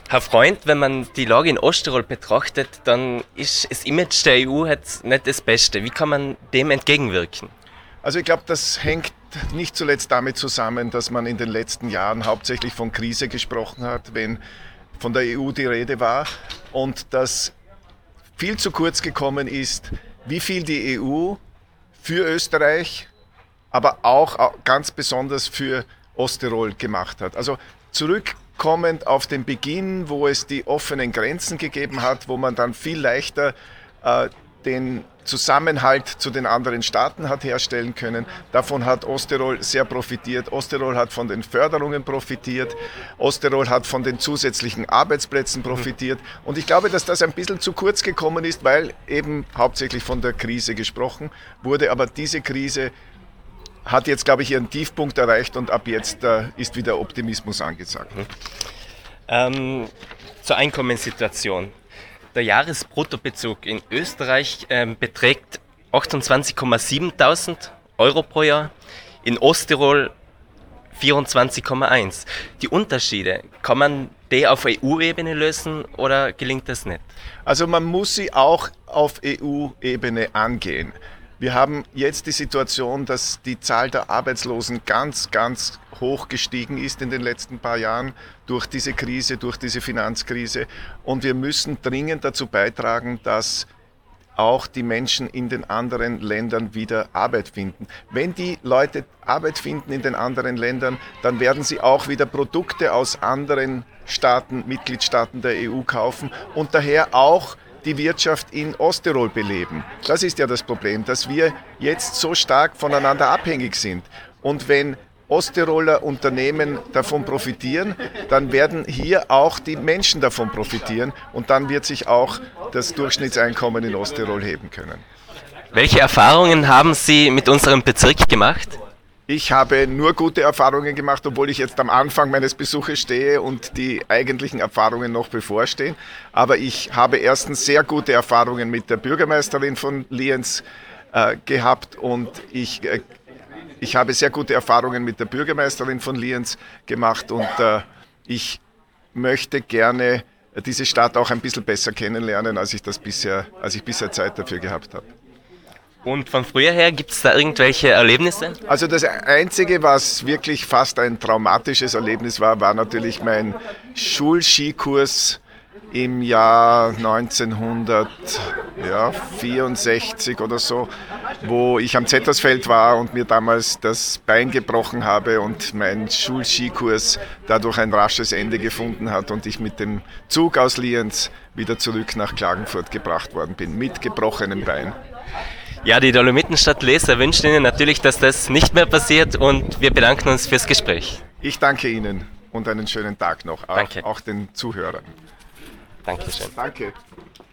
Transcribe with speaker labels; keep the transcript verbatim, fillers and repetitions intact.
Speaker 1: Herr Freund, wenn man die Lage in Osttirol betrachtet, dann ist das Image der E U jetzt nicht das Beste. Wie kann man dem entgegenwirken?
Speaker 2: Also ich glaube, das hängt nicht zuletzt damit zusammen, dass man in den letzten Jahren hauptsächlich von Krise gesprochen hat, wenn von der E U die Rede war und dass viel zu kurz gekommen ist, wie viel die E U für Österreich, aber auch ganz besonders für Osttirol gemacht hat. Also zurückkommend auf den Beginn, wo es die offenen Grenzen gegeben hat, wo man dann viel leichter äh, den Zusammenhalt zu den anderen Staaten hat herstellen können. Davon hat Osttirol sehr profitiert. Osttirol hat von den Förderungen profitiert. Osttirol hat von den zusätzlichen Arbeitsplätzen profitiert. Und ich glaube, dass das ein bisschen zu kurz gekommen ist, weil eben hauptsächlich von der Krise gesprochen wurde. Aber diese Krise hat jetzt, glaube ich, ihren Tiefpunkt erreicht und ab jetzt äh, ist wieder Optimismus angesagt.
Speaker 1: Mhm. Ähm, zur Einkommenssituation. Der Jahresbruttobezug in Österreich ähm, beträgt achtundzwanzig Komma siebentausend Euro pro Jahr, in Osttirol vierundzwanzig Komma eins. Die Unterschiede, kann man die auf E U-Ebene lösen oder gelingt das nicht?
Speaker 2: Also man muss sie auch auf E U-Ebene angehen. Wir haben jetzt die Situation, dass die Zahl der Arbeitslosen ganz, ganz hoch gestiegen ist in den letzten paar Jahren durch diese Krise, durch diese Finanzkrise. Und wir müssen dringend dazu beitragen, dass auch die Menschen in den anderen Ländern wieder Arbeit finden. Wenn die Leute Arbeit finden in den anderen Ländern, dann werden sie auch wieder Produkte aus anderen Staaten, Mitgliedstaaten der E U kaufen und daher auch die Wirtschaft in Osttirol beleben. Das ist ja das Problem, dass wir jetzt so stark voneinander abhängig sind. Und wenn Osttiroler Unternehmen davon profitieren, dann werden hier auch die Menschen davon profitieren und dann wird sich auch das Durchschnittseinkommen in Osttirol heben können.
Speaker 1: Welche Erfahrungen haben Sie mit unserem Bezirk gemacht?
Speaker 2: Ich habe nur gute Erfahrungen gemacht, obwohl ich jetzt am Anfang meines Besuches stehe und die eigentlichen Erfahrungen noch bevorstehen. Aber ich habe erstens sehr gute Erfahrungen mit der Bürgermeisterin von Lienz äh, gehabt und ich, äh, ich habe sehr gute Erfahrungen mit der Bürgermeisterin von Lienz gemacht und äh, ich möchte gerne diese Stadt auch ein bisschen besser kennenlernen, als ich das bisher, als ich bisher Zeit dafür gehabt habe.
Speaker 1: Und von früher her, gibt es da irgendwelche Erlebnisse?
Speaker 2: Also das Einzige, was wirklich fast ein traumatisches Erlebnis war, war natürlich mein Schulskikurs im Jahr neunzehnhundertvierundsechzig oder so, wo ich am Zettersfeld war und mir damals das Bein gebrochen habe und mein Schulskikurs dadurch ein rasches Ende gefunden hat und ich mit dem Zug aus Lienz wieder zurück nach Klagenfurt gebracht worden bin, mit gebrochenem Bein.
Speaker 1: Ja, die Dolomitenstadt Leser wünscht Ihnen natürlich, dass das nicht mehr passiert und wir bedanken uns fürs Gespräch.
Speaker 2: Ich danke Ihnen und einen schönen Tag noch, auch,
Speaker 1: Danke.
Speaker 2: auch den Zuhörern.
Speaker 1: Dankeschön.
Speaker 2: Danke.